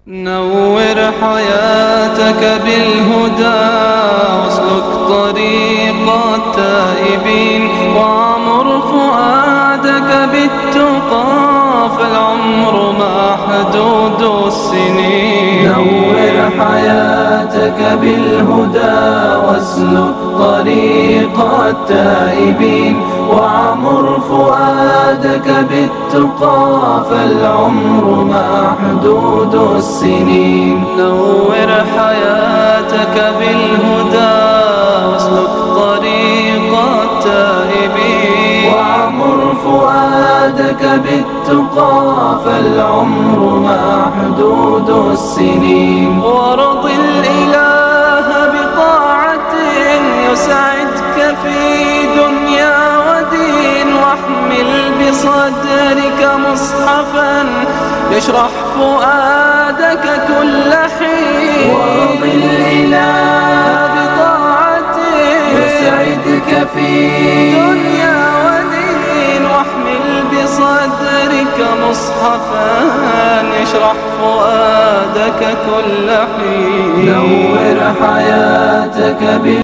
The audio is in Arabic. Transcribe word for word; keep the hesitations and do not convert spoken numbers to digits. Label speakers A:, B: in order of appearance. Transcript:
A: نور حياتك بالهدى واسلك طريق التائبين، وعمر فؤادك بالتقى فالعمر محدود السنين.
B: نور حياتك بالهدى واسلك طريق التائبين، وعمر فؤادك بالتقى فالعمر محدود السنين.
A: نور حياتك بالهدى واسلك طريق التائبين،
B: وعمر فؤادك بالتقى فالعمر محدود السنين.
A: وارض الإله بطاعة يسعدك في دنيا ودين، واحمل بصدرك مصحفا يشرح فؤادك كل حين.
B: وارض الإله
A: بطاعة
B: يسعدك في
A: دنيا ودين، واحمل بصدرك مصحفا يشرح فؤادك كل حين.
B: نور حياتك